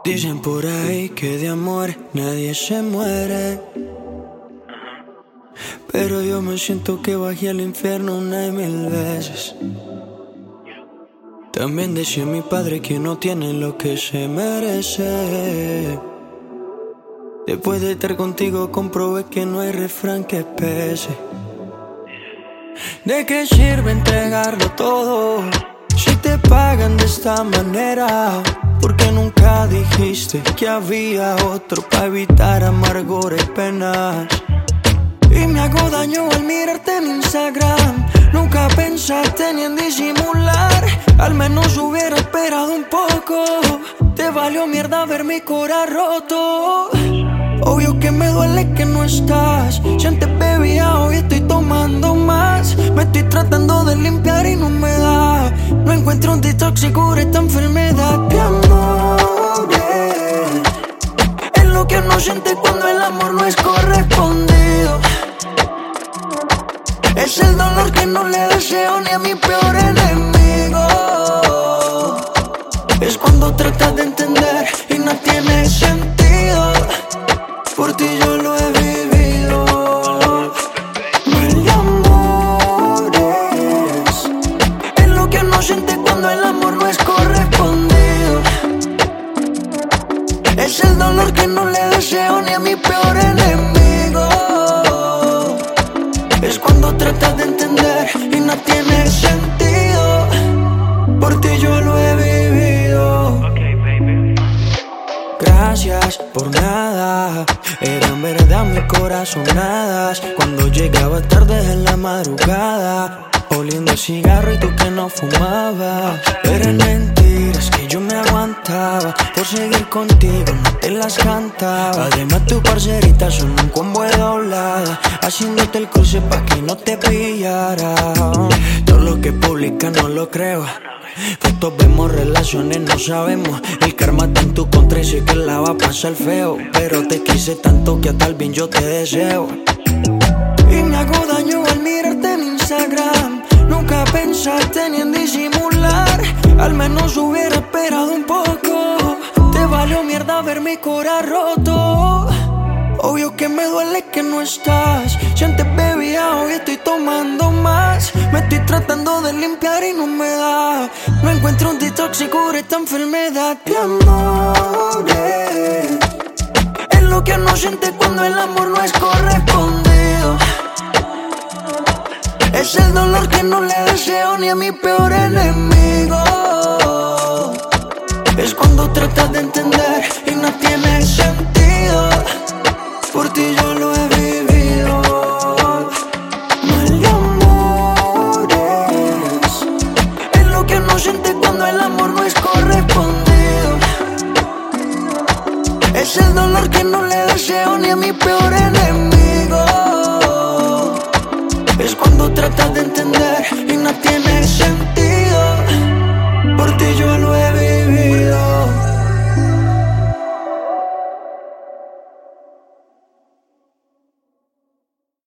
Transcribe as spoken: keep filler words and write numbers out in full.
Dicen por ahí que de amor nadie se muere, pero yo me siento que bajé al infierno una y mil veces. También decía mi padre que no tiene lo que se merece. Después de estar contigo comprobé que no hay refrán que pese. ¿De qué sirve entregarlo todo si te pagan de esta manera? Porque nunca dijiste que había otro para evitar amargura y penas. Y me hago daño al mirarte en Instagram. Nunca pensaste ni en disimular. Al menos hubiera esperado un poco. Te valió mierda ver mi cora roto. Obvio que me duele que no estás. Si antes bebía, hoy estoy tomando más. Me estoy tratando de limpiar y no me da. No encuentro un detox y cure esta enfermedad de amor, yeah. Es lo que uno siente cuando el amor no es correspondido. Es el dolor que no le deseo ni a mi peor enemigo. Es cuando tratas de entender y no tiene sentido. Por ti yo lo he vivido. Mal de amores es lo que uno siente cuando el amor no es correspondido. Es el dolor que no le deseo ni a mi peor enemigo. Es cuando tratas de entender y no tiene sentido. Por ti yo lo he vivido. Gracias por nada. Eran verdad mis corazonadas. Cuando llegaba tarde en la madrugada, oliendo el cigarro y tú que no fumabas. Eran mentiras que yo me aguantaba. Por seguir contigo no te las cantaba. Además tu parcerita son un combo de doblada, haciéndote el cruce pa' que no te pillara. Todo lo que publica no lo creo. Fotos vemos, relaciones no sabemos. El karma está en tu contra y sé que la va a pasar feo. Pero te quise tanto que hasta el bien yo te deseo. Y me hago daño al mirarte en Instagram. Nunca pensaste ni en disimular. Al menos hubiera esperado un poco. Te valió mierda ver mi cora roto. Obvio que me duele que no estás. Si antes bebía, hoy estoy tomando más. Me estoy tratando de limpiar y no me da. No encuentro un detox y cure esta enfermedad de amores. Es lo que uno siente cuando el amor no es correspondido. Es el dolor que no le deseo ni a mi peor enemigo. Es cuando tratas de entender y no tiene sentido. Por ti yo lo he vivido. Mal de amores es lo que uno siente cuando el amor no es correspondido. Es el dolor que no le deseo ni a mi peor enemigo. Es cuando tratas de